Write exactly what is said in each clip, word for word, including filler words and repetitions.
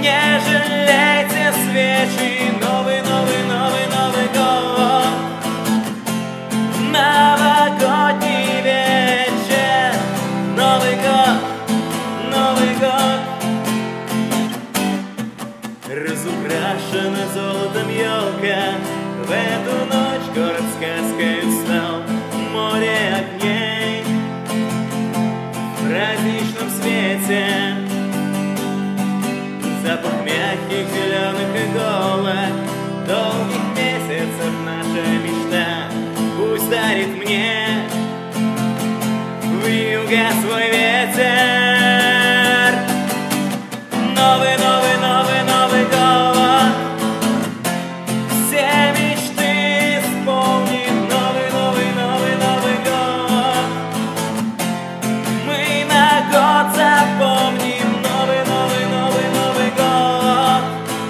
Не жалейте свечи, новый, новый, новый, Новый год. Новогодний вечер, Новый год, Новый год. Разукрашена золотом елка, в эту ночь город сказкой стал. Море огней в праздничном свете, запах мягких зеленых иголок, долгих месяцев наша мечта пусть дарит мне вьюга свой ветер. Новый, новый, новый, Новый год, все мечты исполнит. Новый, новый, новый, Новый год, мы на год запомним. Новый, новый, новый, Новый год,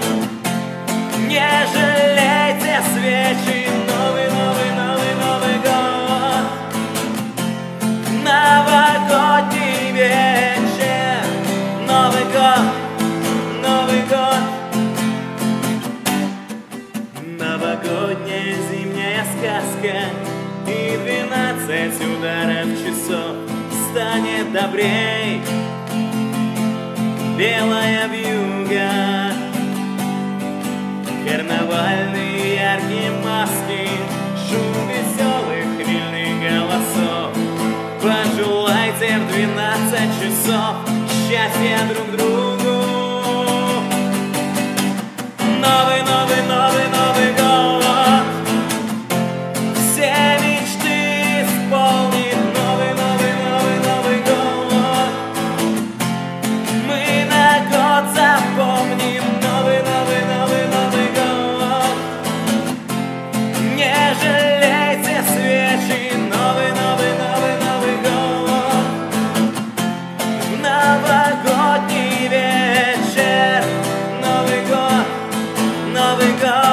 не жалейте свечи. Новый, новый, новый, Новый год, новогодний вечер, Новый год, Новый год. Новогодняя зимняя сказка и двенадцать ударов часов станет добрей. Белая вьюга, карнавальные яркие маски, шум веселых хмельных голосов. Пожелайте в двенадцать часов счастья друг другу. Новый, новый, новый, Новый год, все мечты исполнит. Новый, новый, новый, Новый год, мы на год запомним. Новый, новый, новый, Новый год, не жалейте свечи. Новый, новый, новый, Новый год, новогодний вечер, Новый год, Новый год.